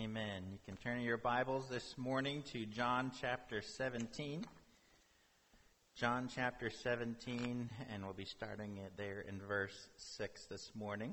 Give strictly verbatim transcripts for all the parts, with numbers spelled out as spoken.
Amen. You can turn your Bibles this morning to John chapter seventeen. John chapter seventeen, and we'll be starting it there in verse six this morning.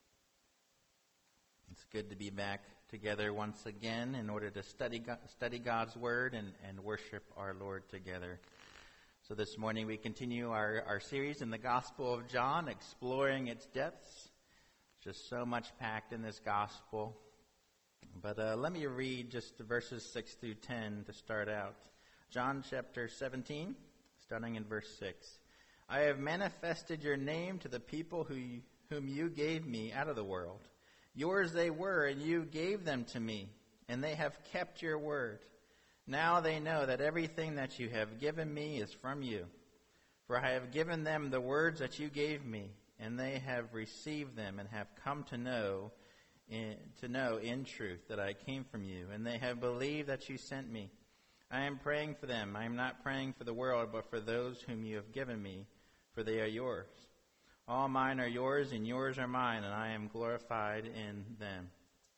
It's good to be back together once again in order to study God, study God's Word and, and worship our Lord together. So this morning we continue our, our series in the Gospel of John, exploring its depths. Just so much packed in this Gospel. But uh, let me read just verses six through ten to start out. John chapter seventeen, starting in verse six. I have manifested your name to the people who you, whom you gave me out of the world. Yours they were, and you gave them to me, and they have kept your word. Now they know that everything that you have given me is from you. For I have given them the words that you gave me, and they have received them and have come to know in, to know in truth that I came from you, and they have believed that you sent me. I am praying for them. I am not praying for the world, but for those whom you have given me, for they are yours. All mine are yours, and yours are mine, and I am glorified in them.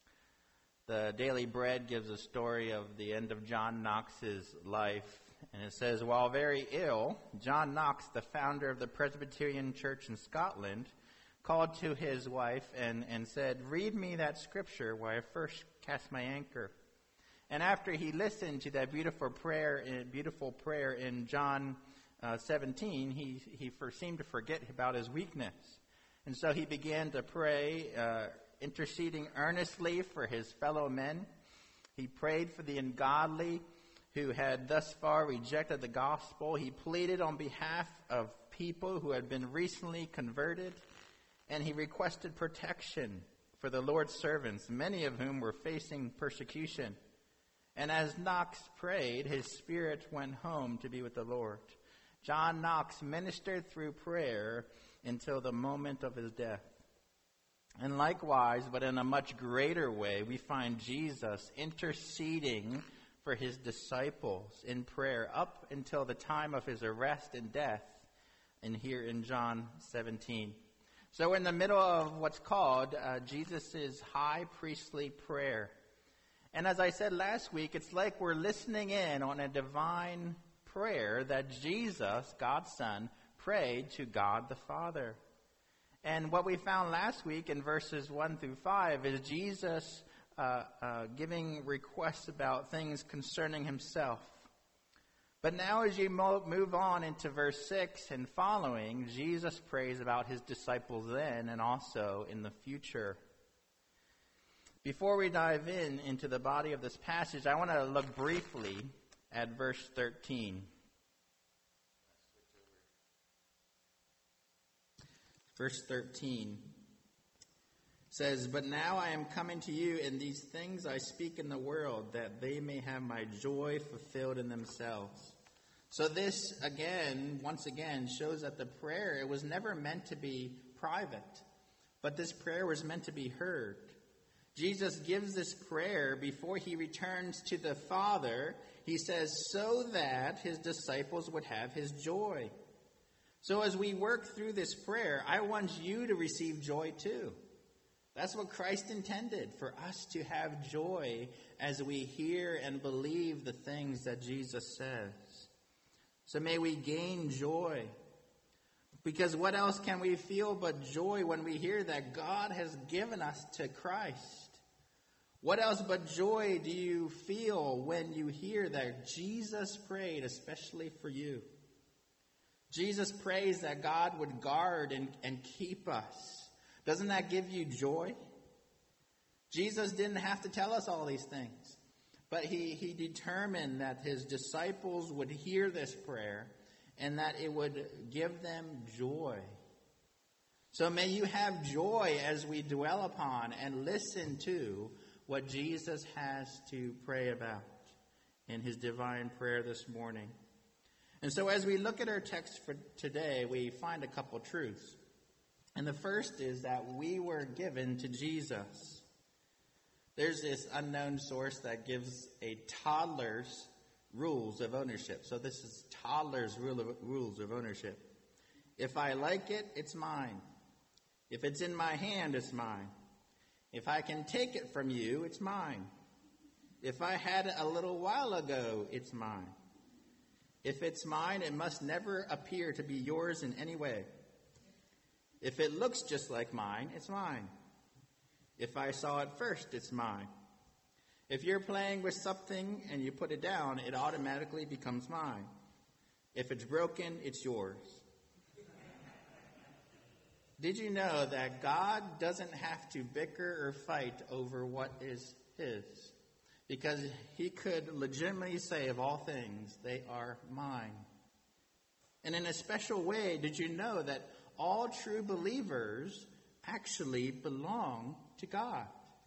The Daily Bread gives a story of the end of John Knox's life, and it says, while very ill, John Knox, the founder of the Presbyterian Church in Scotland, called to his wife and, and said, read me that scripture where I first cast my anchor. And after he listened to that beautiful prayer, beautiful prayer in John uh, seventeen, he he for, seemed to forget about his weakness, and so he began to pray, uh, interceding earnestly for his fellow men. He prayed for the ungodly who had thus far rejected the gospel. He pleaded on behalf of people who had been recently converted, and he requested protection for the Lord's servants, many of whom were facing persecution. And as Knox prayed, his spirit went home to be with the Lord. John Knox ministered through prayer until the moment of his death. And likewise, but in a much greater way, we find Jesus interceding for his disciples in prayer up until the time of his arrest and death, and here in John seventeen. So we're in the middle of what's called uh, Jesus' high priestly prayer. And as I said last week, it's like we're listening in on a divine prayer that Jesus, God's Son, prayed to God the Father. And what we found last week in verses one through five is Jesus uh, uh, giving requests about things concerning himself. But now as you mo- move on into verse six and following, Jesus prays about his disciples then and also in the future. Before we dive in into the body of this passage, I want to look briefly at verse thirteen. Verse thirteen says, but now I am coming to you, and these things I speak in the world, that they may have my joy fulfilled in themselves. So this, again, once again, shows that the prayer, it was never meant to be private, but this prayer was meant to be heard. Jesus gives this prayer before he returns to the Father. He says, so that his disciples would have his joy. So as we work through this prayer, I want you to receive joy too. That's what Christ intended, for us to have joy as we hear and believe the things that Jesus says. So may we gain joy. Because what else can we feel but joy when we hear that God has given us to Christ? What else but joy do you feel when you hear that Jesus prayed especially for you? Jesus prays that God would guard and, and keep us. Doesn't that give you joy? Jesus didn't have to tell us all these things, but he, he determined that his disciples would hear this prayer and that it would give them joy. So may you have joy as we dwell upon and listen to what Jesus has to pray about in his divine prayer this morning. And so as we look at our text for today, we find a couple truths. And the first is that we were given to Jesus. There's this unknown source that gives a toddler's rules of ownership. So this is toddler's rule of, rules of ownership. If I like it, it's mine. If it's in my hand, it's mine. If I can take it from you, it's mine. If I had it a little while ago, it's mine. If it's mine, it must never appear to be yours in any way. If it looks just like mine, it's mine. If I saw it first, it's mine. If you're playing with something and you put it down, it automatically becomes mine. If it's broken, it's yours. Did you know that God doesn't have to bicker or fight over what is his? Because he could legitimately say of all things, they are mine. And in a special way, did you know that all true believers actually belong to God?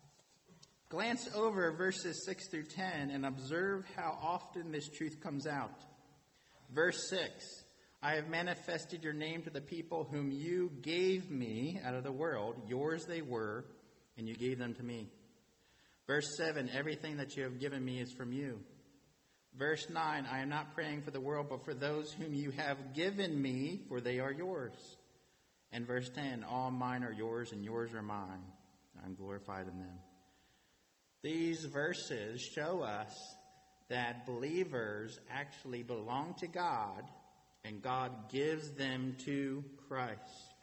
Glance over verses six through ten and observe how often this truth comes out. Verse six, I have manifested your name to the people whom you gave me out of the world. Yours they were, and you gave them to me. Verse seven, everything that you have given me is from you. Verse nine, I am not praying for the world, but for those whom you have given me, for they are yours. And verse ten, all mine are yours, and yours are mine. I'm glorified in them. These verses show us that believers actually belong to God, and God gives them to Christ.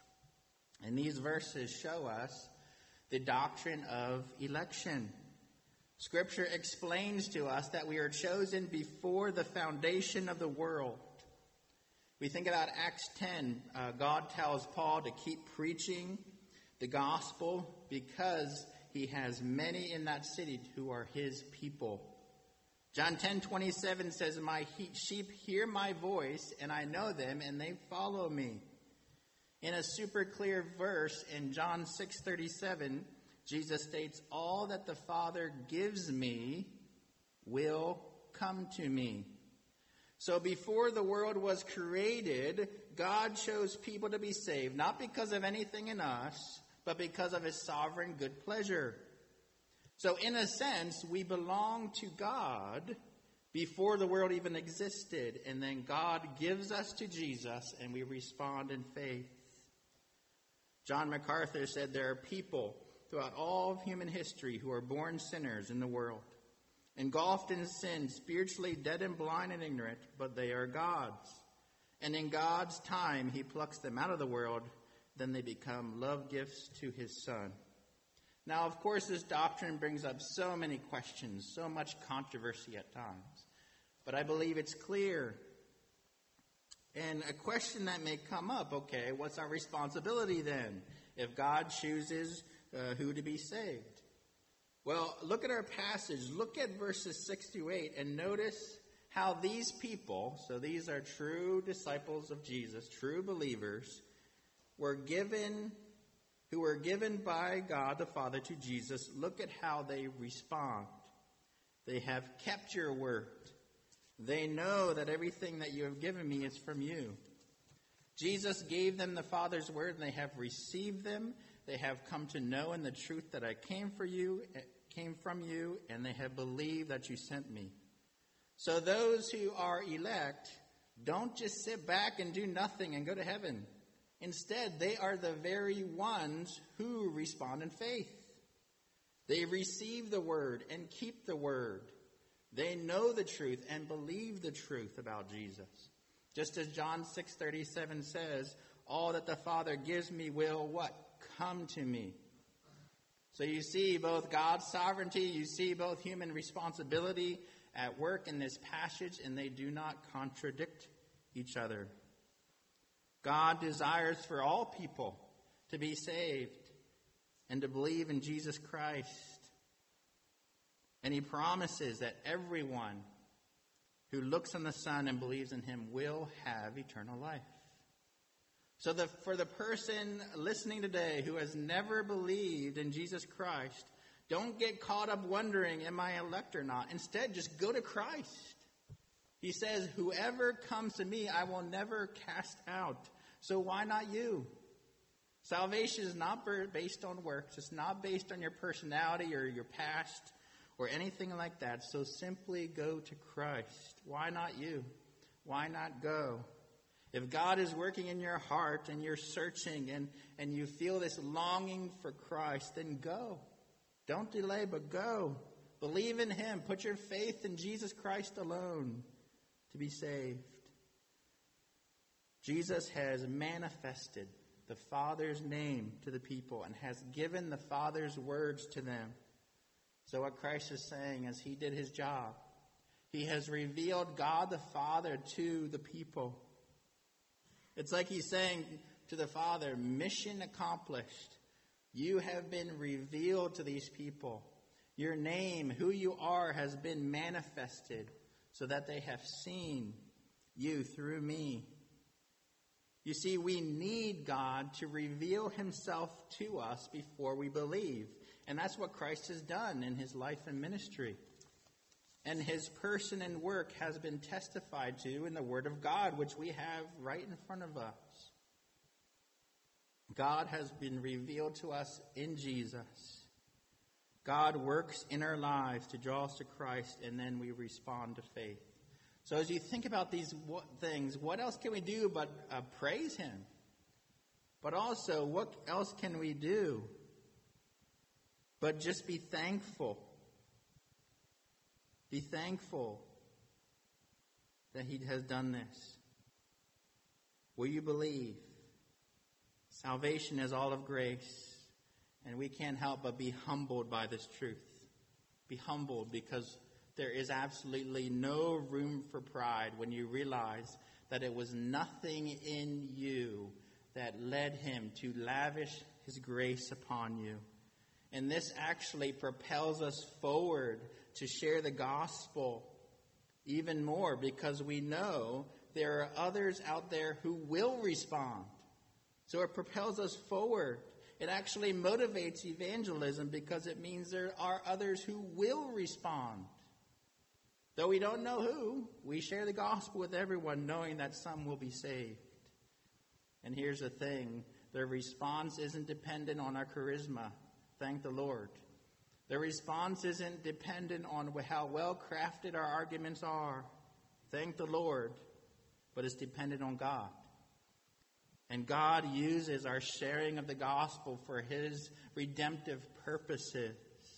And these verses show us the doctrine of election. Scripture explains to us that we are chosen before the foundation of the world. We think about Acts ten. Uh, God tells Paul to keep preaching the gospel because he has many in that city who are his people. John ten twenty-seven says, my sheep hear my voice, and I know them, and they follow me. In a super clear verse in John six thirty-seven, Jesus states, all that the Father gives me will come to me. So before the world was created, God chose people to be saved, not because of anything in us, but because of his sovereign good pleasure. So in a sense, we belong to God before the world even existed. And then God gives us to Jesus, and we respond in faith. John MacArthur said there are people throughout all of human history who are born sinners in the world, engulfed in sin, spiritually dead and blind and ignorant, but they are God's. And in God's time, he plucks them out of the world. Then they become love gifts to his Son. Now, of course, this doctrine brings up so many questions, so much controversy at times. But I believe it's clear. And a question that may come up, okay, what's our responsibility then if God chooses uh, who to be saved? Well, look at our passage. Look at verses six through eight and notice how these people, so these are true disciples of Jesus, true believers, were given, who were given by God the Father to Jesus. Look at how they respond. They have kept your word. They know that everything that you have given me is from you. Jesus gave them the Father's word, and they have received them. They have come to know in the truth that I came for you, came from you, and they have believed that you sent me. So those who are elect don't just sit back and do nothing and go to heaven. Instead, they are the very ones who respond in faith. They receive the word and keep the word. They know the truth and believe the truth about Jesus. Just as John six thirty-seven says, all that the Father gives me will what? Come to me. So you see both God's sovereignty, you see both human responsibility at work in this passage, and they do not contradict each other. God desires for all people to be saved and to believe in Jesus Christ. And he promises that everyone who looks on the Son and believes in him will have eternal life. So the, for the person listening today who has never believed in Jesus Christ, don't get caught up wondering, am I elect or not? Instead, just go to Christ. He says, whoever comes to me, I will never cast out. So why not you? Salvation is not based on works. It's not based on your personality or your past or anything like that. So simply go to Christ. Why not you? Why not go? If God is working in your heart and you're searching and, and you feel this longing for Christ, then go. Don't delay, but go. Believe in him. Put your faith in Jesus Christ alone to be saved. Jesus has manifested the Father's name to the people and has given the Father's words to them. So what Christ is saying is he did his job. He has revealed God the Father to the people. It's like he's saying to the Father, mission accomplished. You have been revealed to these people. Your name, who you are, has been manifested so that they have seen you through me. You see, we need God to reveal himself to us before we believe. And that's what Christ has done in his life and ministry. And his person and work has been testified to in the Word of God, which we have right in front of us. God has been revealed to us in Jesus. God works in our lives to draw us to Christ, and then we respond to faith. So as you think about these things, what else can we do but uh, praise him? But also, what else can we do but just be thankful? Be thankful that he has done this. Will you believe? Salvation is all of grace, and we can't help but be humbled by this truth. Be humbled because there is absolutely no room for pride when you realize that it was nothing in you that led him to lavish his grace upon you. And this actually propels us forward to share the gospel even more, because we know there are others out there who will respond. So it propels us forward. It actually motivates evangelism because it means there are others who will respond. Though we don't know who, we share the gospel with everyone, knowing that some will be saved. And here's the thing. Their response isn't dependent on our charisma. Thank the Lord. Their response isn't dependent on how well crafted our arguments are. Thank the Lord. But it's dependent on God. And God uses our sharing of the gospel for his redemptive purposes.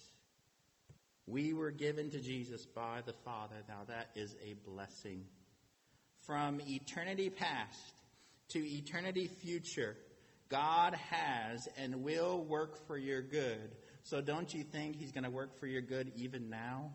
We were given to Jesus by the Father. Now that is a blessing. From eternity past to eternity future, God has and will work for your good. So don't you think he's going to work for your good even now?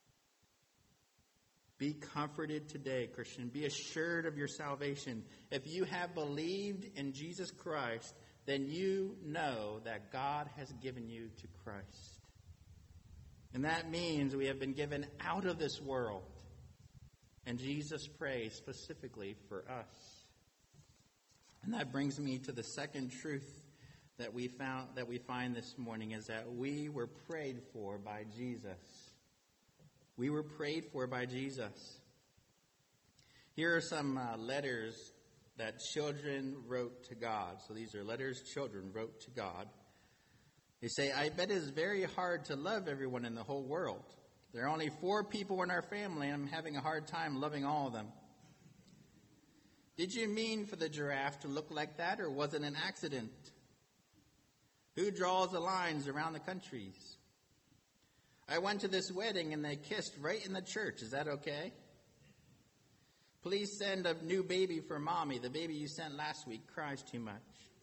Be comforted today, Christian. Be assured of your salvation. If you have believed in Jesus Christ, then you know that God has given you to Christ. And that means we have been given out of this world. And Jesus prays specifically for us. And that brings me to the second truth that we found that we find this morning, is that we were prayed for by Jesus. We were prayed for by Jesus. Here are some uh, letters that children wrote to God. So these are letters children wrote to God. They say, I bet it's very hard to love everyone in the whole world. There are only four people in our family, and I'm having a hard time loving all of them. Did you mean for the giraffe to look like that, or was it an accident? Who draws the lines around the countries? I went to this wedding and they kissed right in the church. Is that okay? Please send a new baby for mommy. The baby you sent last week cries too much.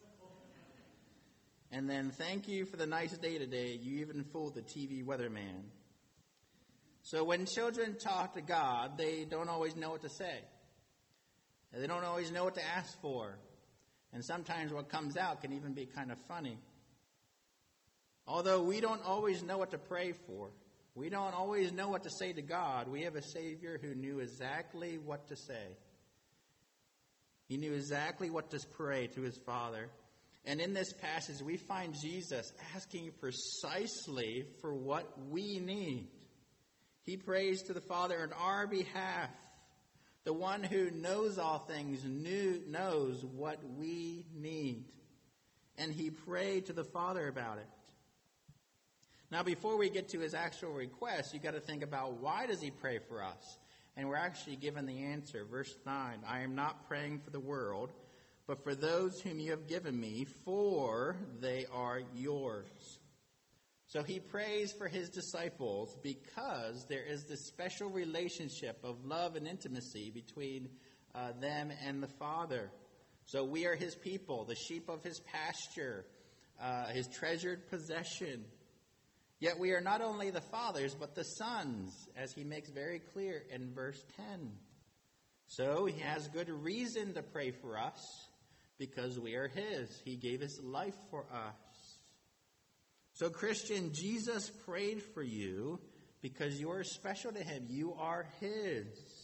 And then thank you for the nice day today. You even fooled the T V weatherman. So when children talk to God, they don't always know what to say. They don't always know what to ask for. And sometimes what comes out can even be kind of funny. Although we don't always know what to pray for, we don't always know what to say to God, we have a Savior who knew exactly what to say. He knew exactly what to pray to his Father. And in this passage, we find Jesus asking precisely for what we need. He prays to the Father on our behalf. The one who knows all things knew, knows what we need. And he prayed to the Father about it. Now, before we get to his actual request, you've got to think about, why does he pray for us? And we're actually given the answer. Verse nine, I am not praying for the world, but for those whom you have given me, for they are yours. So he prays for his disciples because there is this special relationship of love and intimacy between uh, them and the Father. So we are his people, the sheep of his pasture, uh, his treasured possession. Yet we are not only the fathers, but the sons, as he makes very clear in verse ten. So he has good reason to pray for us because we are his. He gave his life for us. So Christian, Jesus prayed for you because you are special to him. You are his.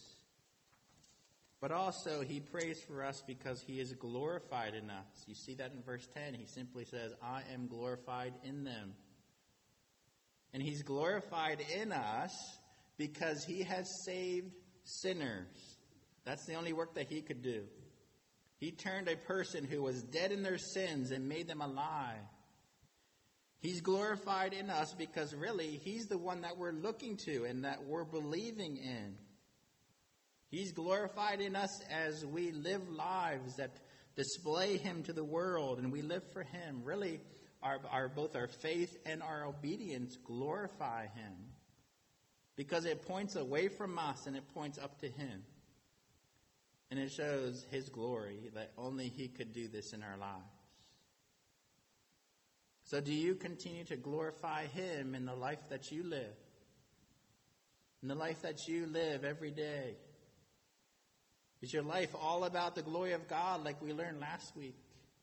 But also, he prays for us because he is glorified in us. You see that in verse ten. He simply says, I am glorified in them. And he's glorified in us because he has saved sinners. That's the only work that he could do. He turned a person who was dead in their sins and made them alive. He's glorified in us because really, he's the one that we're looking to and that we're believing in. He's glorified in us as we live lives that display him to the world, and we live for him. Really, our, our both our faith and our obedience glorify him because it points away from us and it points up to him. And it shows his glory that only he could do this in our lives. So do you continue to glorify him in the life that you live? In the life that you live every day? Is your life all about the glory of God like we learned last week?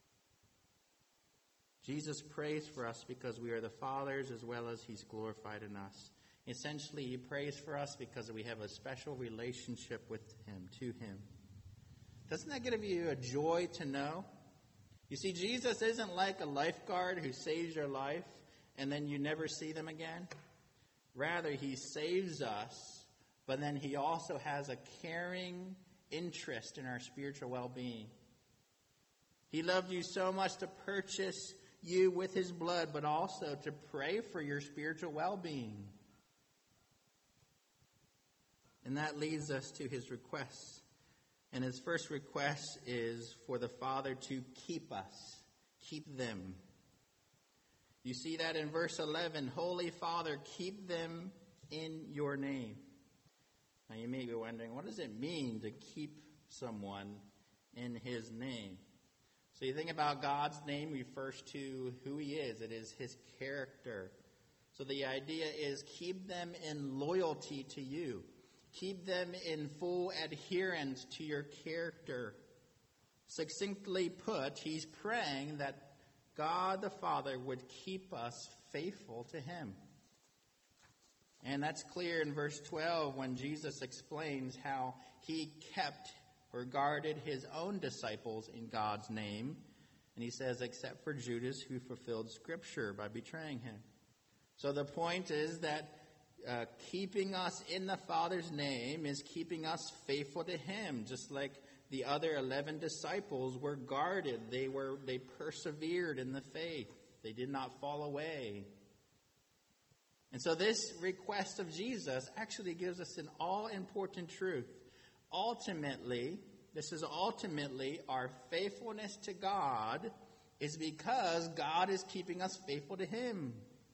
Jesus prays for us because we are the Father's as well as he's glorified in us. Essentially, he prays for us because we have a special relationship with him, to him. Doesn't that give you a joy to know? You see, Jesus isn't like a lifeguard who saves your life and then you never see them again. Rather, he saves us, but then he also has a caring interest in our spiritual well-being. He loved you so much to purchase you with his blood, but also to pray for your spiritual well-being. And that leads us to his requests. And his first request is for the Father to keep us, keep them. You see that in verse eleven, Holy Father, keep them in your name. Now you may be wondering, what does it mean to keep someone in his name? So you think about God's name refers to who he is. It is his character. So the idea is keep them in loyalty to you. Keep them in full adherence to your character. Succinctly put, he's praying that God the Father would keep us faithful to him. And that's clear in verse twelve when Jesus explains how he kept or guarded his own disciples in God's name. And he says, except for Judas, who fulfilled Scripture by betraying him. So the point is that uh, keeping us in the Father's name is keeping us faithful to him, just like the other eleven disciples were guarded. They were they persevered in the faith. They did not fall away. And so this request of Jesus actually gives us an all-important truth. Ultimately, this is ultimately our faithfulness to God is because God is keeping us faithful to him.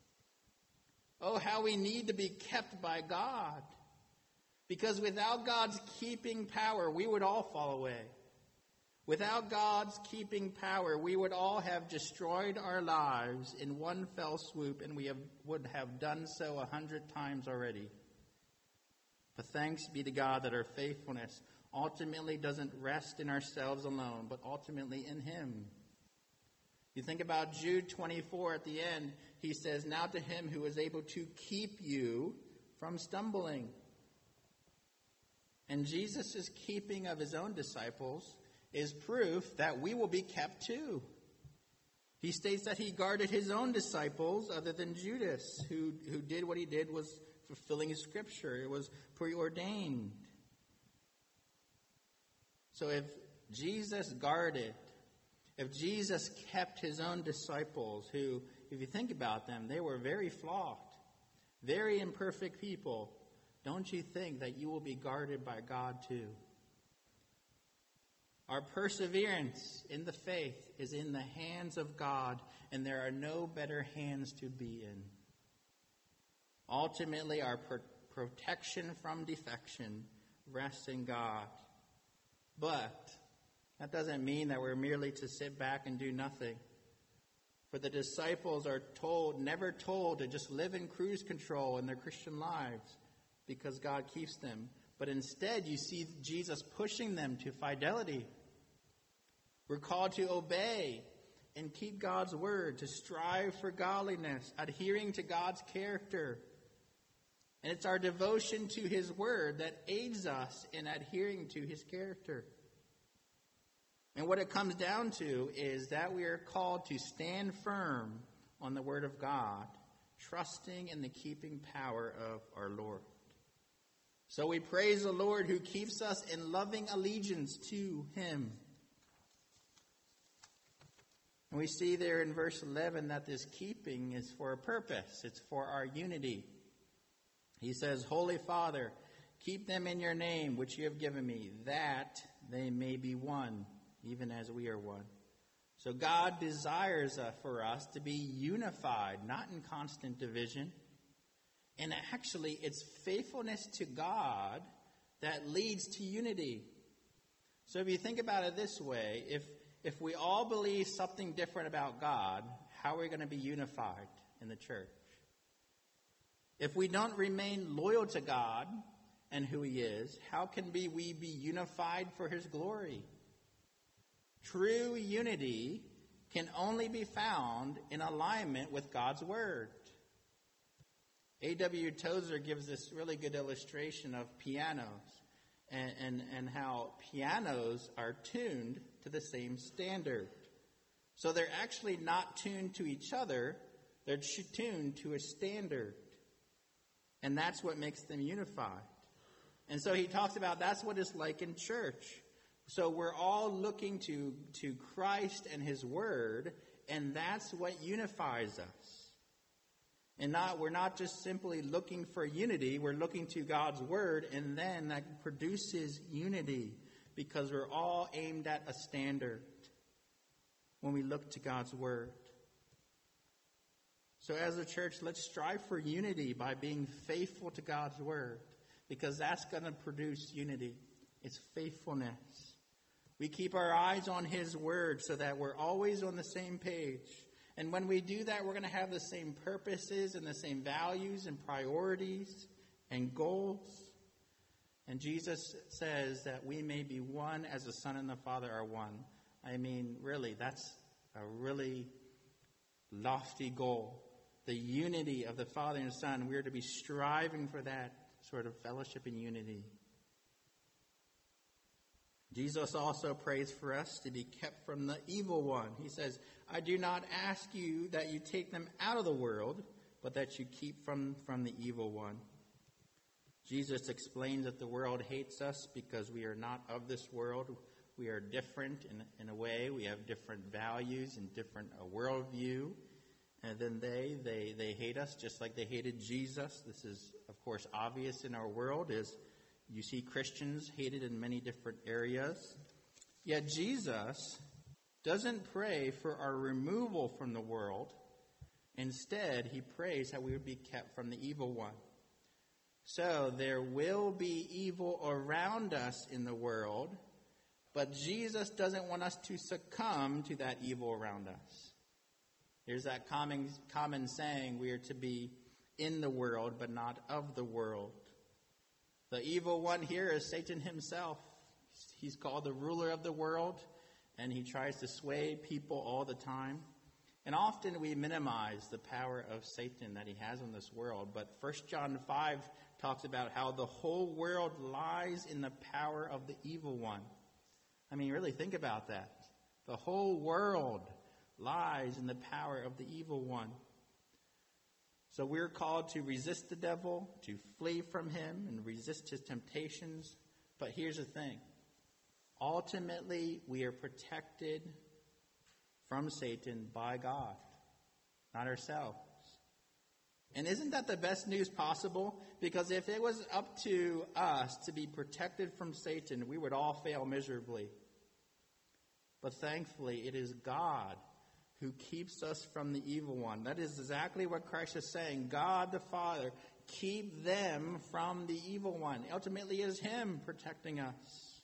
Oh, how we need to be kept by God. Because without God's keeping power, we would all fall away. Without God's keeping power, we would all have destroyed our lives in one fell swoop, and we have, would have done so a hundred times already. But thanks be to God that our faithfulness ultimately doesn't rest in ourselves alone, but ultimately in him. You think about Jude twenty-four at the end. He says, now to him who is able to keep you from stumbling. And Jesus' keeping of his own disciples is proof that we will be kept too. He states that he guarded his own disciples other than Judas, who, who did what he did was fulfilling his Scripture. It was preordained. So if Jesus guarded, if Jesus kept his own disciples, who, if you think about them, they were very flawed, very imperfect people, don't you think that you will be guarded by God too? Our perseverance in the faith is in the hands of God, and there are no better hands to be in. Ultimately, our pro- protection from defection rests in God. But that doesn't mean that we're merely to sit back and do nothing. For the disciples are told, never told, to just live in cruise control in their Christian lives because God keeps them. But instead, you see Jesus pushing them to fidelity. We're called to obey and keep God's word, to strive for godliness, adhering to God's character. And it's our devotion to his word that aids us in adhering to his character. And what it comes down to is that we are called to stand firm on the word of God, trusting in the keeping power of our Lord. So we praise the Lord who keeps us in loving allegiance to him. And we see there in verse eleven that this keeping is for a purpose. It's for our unity. He says, Holy Father, keep them in your name, which you have given me, that they may be one, even as we are one. So God desires uh, for us to be unified, not in constant division. And actually, it's faithfulness to God that leads to unity. So if you think about it this way, if if we all believe something different about God, how are we going to be unified in the church? If we don't remain loyal to God and who he is, how can be, we be unified for his glory? True unity can only be found in alignment with God's word. A W Tozer gives this really good illustration of pianos and, and, and how pianos are tuned to the same standard. So they're actually not tuned to each other, they're tuned to a standard. And that's what makes them unified. And so he talks about that's what it's like in church. So we're all looking to, to Christ and his word, and that's what unifies us. And not we're not just simply looking for unity, we're looking to God's word, and then that produces unity because we're all aimed at a standard when we look to God's word. So as a church, let's strive for unity by being faithful to God's word, because that's going to produce unity. It's faithfulness. We keep our eyes on his word so that we're always on the same page. And when we do that, we're going to have the same purposes and the same values and priorities and goals. And Jesus says that we may be one as the Son and the Father are one. I mean, really, that's a really lofty goal. The unity of the Father and Son. We are to be striving for that sort of fellowship and unity. Jesus also prays for us to be kept from the evil one. He says, I do not ask you that you take them out of the world, but that you keep from, from the evil one. Jesus explains that the world hates us because we are not of this world. We are different in, in a way. We have different values and different uh, worldview. And then they, they, they hate us just like they hated Jesus. This is, of course, obvious in our world. Is you see Christians hated in many different areas. Yet Jesus doesn't pray for our removal from the world. Instead, he prays that we would be kept from the evil one. So there will be evil around us in the world, but Jesus doesn't want us to succumb to that evil around us. There's that common, common saying, we are to be in the world, but not of the world. The evil one here is Satan himself. He's called the ruler of the world, and he tries to sway people all the time. And often we minimize the power of Satan that he has in this world. But First John five talks about how the whole world lies in the power of the evil one. I mean, really think about that. The whole world lies in the power of the evil one. So we're called to resist the devil, to flee from him, and resist his temptations. But here's the thing. Ultimately, we are protected from Satan by God, not ourselves. And isn't that the best news possible? Because if it was up to us to be protected from Satan, we would all fail miserably. But thankfully, it is God who keeps us from the evil one. That is exactly what Christ is saying. God the Father keep them from the evil one. Ultimately, it is him protecting us.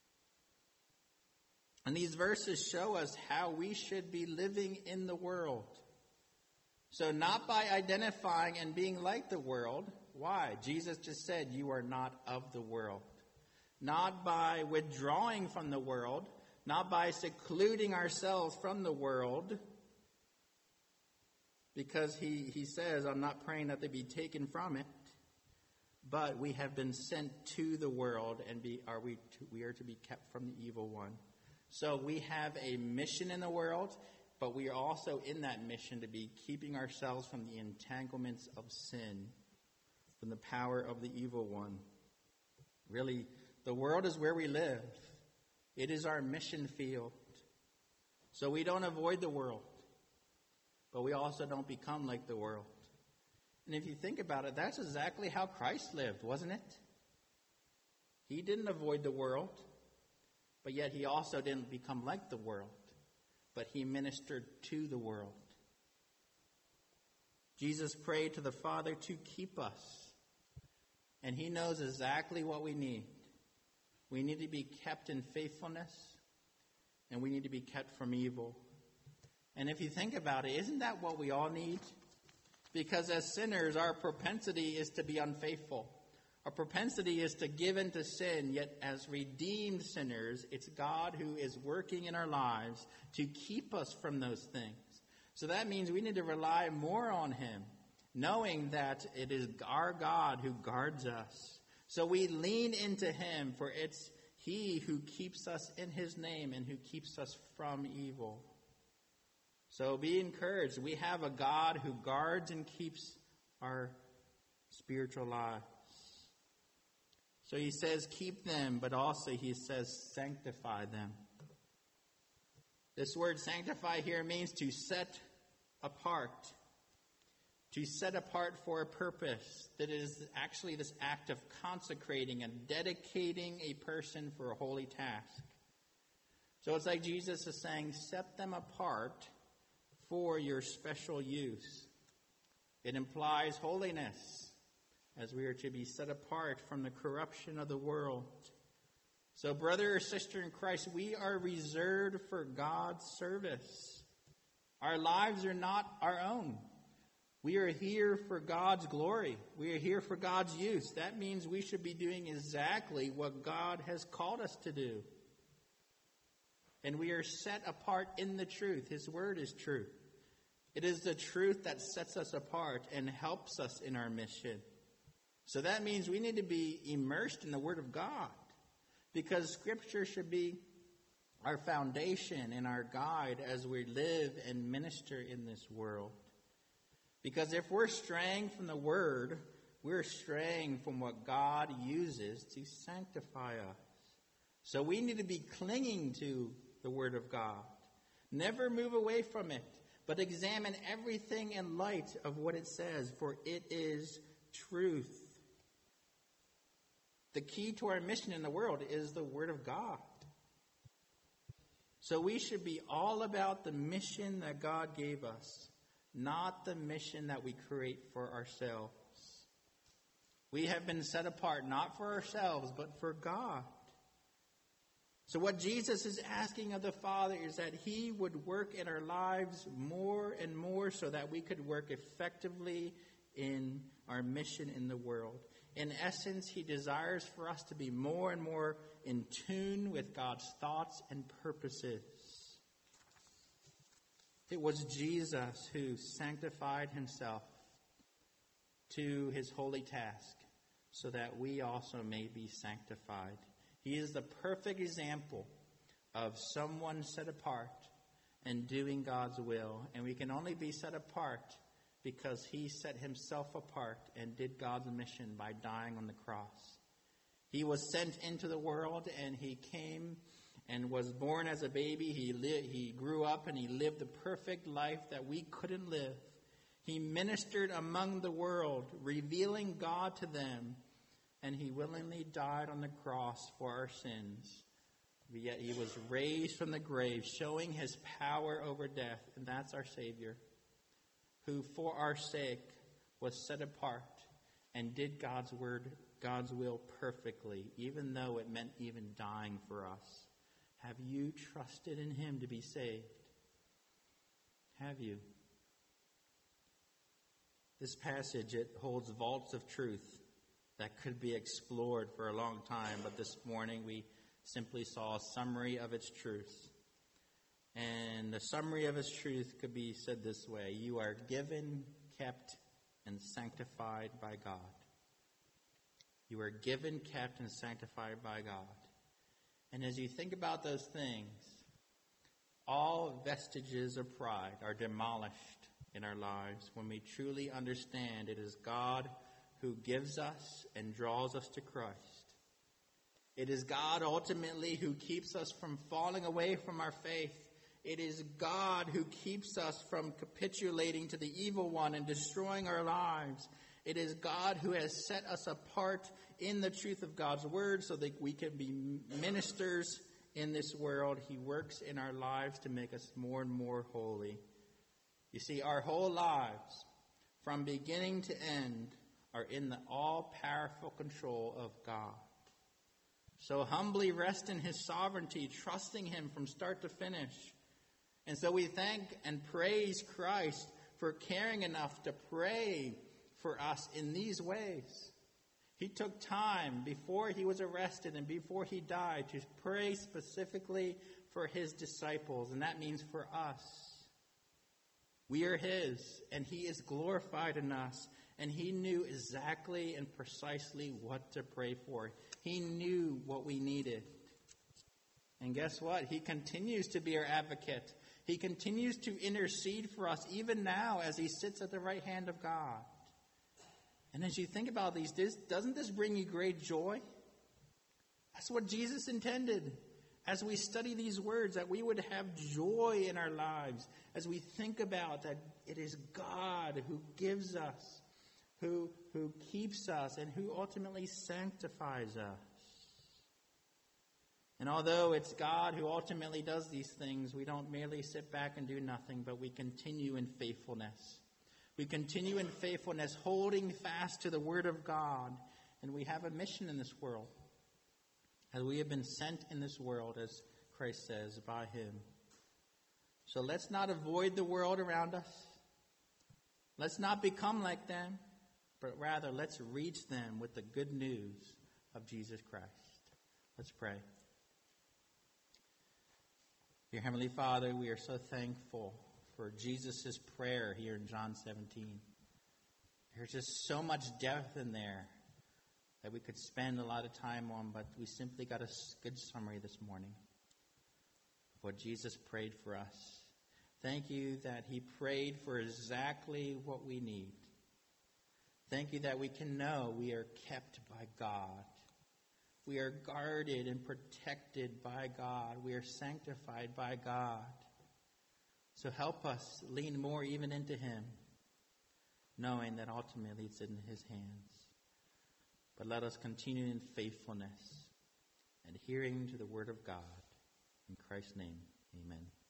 And these verses show us how we should be living in the world. So not by identifying and being like the world. Why? Jesus just said, you are not of the world. Not by withdrawing from the world. Not by secluding ourselves from the world. Because he, he says, I'm not praying that they be taken from it. But we have been sent to the world, and be, are we, to, we are to be kept from the evil one. So we have a mission in the world, but we are also in that mission to be keeping ourselves from the entanglements of sin, from the power of the evil one. Really, the world is where we live. It is our mission field. So we don't avoid the world, but we also don't become like the world. And if you think about it, that's exactly how Christ lived, wasn't it? He didn't avoid the world, but yet he also didn't become like the world, but he ministered to the world. Jesus prayed to the Father to keep us, and he knows exactly what we need. We need to be kept in faithfulness, and we need to be kept from evil. And if you think about it, isn't that what we all need? Because as sinners, our propensity is to be unfaithful. Our propensity is to give in to sin, yet as redeemed sinners, it's God who is working in our lives to keep us from those things. So that means we need to rely more on him, knowing that it is our God who guards us. So we lean into him, for it's he who keeps us in his name and who keeps us from evil. So be encouraged. We have a God who guards and keeps our spiritual lives. So he says, keep them, but also he says, sanctify them. This word sanctify here means to set apart. To set apart for a purpose. That is actually this act of consecrating and dedicating a person for a holy task. So it's like Jesus is saying, set them apart for your special use. It implies holiness, as we are to be set apart from the corruption of the world. So brother or sister in Christ, we are reserved for God's service. Our lives are not our own. We are here for God's glory. We are here for God's use. That means we should be doing exactly what God has called us to do. And we are set apart in the truth. His word is truth. It is the truth that sets us apart and helps us in our mission. So that means we need to be immersed in the Word of God, because Scripture should be our foundation and our guide as we live and minister in this world. Because if we're straying from the Word, we're straying from what God uses to sanctify us. So we need to be clinging to the Word of God. Never move away from it, but examine everything in light of what it says, for it is truth. The key to our mission in the world is the Word of God. So we should be all about the mission that God gave us, not the mission that we create for ourselves. We have been set apart not for ourselves, but for God. So what Jesus is asking of the Father is that he would work in our lives more and more so that we could work effectively in our mission in the world. In essence, he desires for us to be more and more in tune with God's thoughts and purposes. It was Jesus who sanctified himself to his holy task so that we also may be sanctified. He is the perfect example of someone set apart and doing God's will. And we can only be set apart because he set himself apart and did God's mission by dying on the cross. He was sent into the world, and he came and was born as a baby. He li- he grew up and he lived the perfect life that we couldn't live. He ministered among the world, revealing God to them, and he willingly died on the cross for our sins. Yet he was raised from the grave, showing his power over death, and that's our Savior, who for our sake was set apart and did God's word, God's will perfectly, even though it meant even dying for us? Have you trusted in him to be saved? Have you? This passage, it holds vaults of truth that could be explored for a long time, but this morning we simply saw a summary of its truth. And the summary of its truth could be said this way: you are given, kept, and sanctified by God. You are given, kept, and sanctified by God. And as you think about those things, all vestiges of pride are demolished in our lives when we truly understand it is God who gives us and draws us to Christ. It is God ultimately who keeps us from falling away from our faith. It is God who keeps us from capitulating to the evil one and destroying our lives. It is God who has set us apart in the truth of God's word so that we can be ministers in this world. He works in our lives to make us more and more holy. You see, our whole lives, from beginning to end, are in the all-powerful control of God. So humbly rest in his sovereignty, trusting him from start to finish. And so we thank and praise Christ for caring enough to pray for us in these ways. He took time before he was arrested and before he died to pray specifically for his disciples, and that means for us. We are his, and he is glorified in us, and he knew exactly and precisely what to pray for. He knew what we needed. And guess what? He continues to be our advocate. He continues to intercede for us even now as he sits at the right hand of God. And as you think about these, this, doesn't this bring you great joy? That's what Jesus intended. As we study these words, that we would have joy in our lives. As we think about that it is God who gives us, who, who keeps us, and who ultimately sanctifies us. And although it's God who ultimately does these things, we don't merely sit back and do nothing, but we continue in faithfulness. We continue in faithfulness, holding fast to the word of God. And we have a mission in this world. As we have been sent in this world, as Christ says, by him. So let's not avoid the world around us. Let's not become like them, but rather let's reach them with the good news of Jesus Christ. Let's pray. Dear Heavenly Father, we are so thankful for Jesus' prayer here in John seventeen. There's just so much depth in there that we could spend a lot of time on, but we simply got a good summary this morning of what Jesus prayed for us. Thank you that he prayed for exactly what we need. Thank you that we can know we are kept by God. We are guarded and protected by God. We are sanctified by God. So help us lean more even into him, knowing that ultimately it's in his hands. But let us continue in faithfulness and adhering to the word of God. In Christ's name, amen.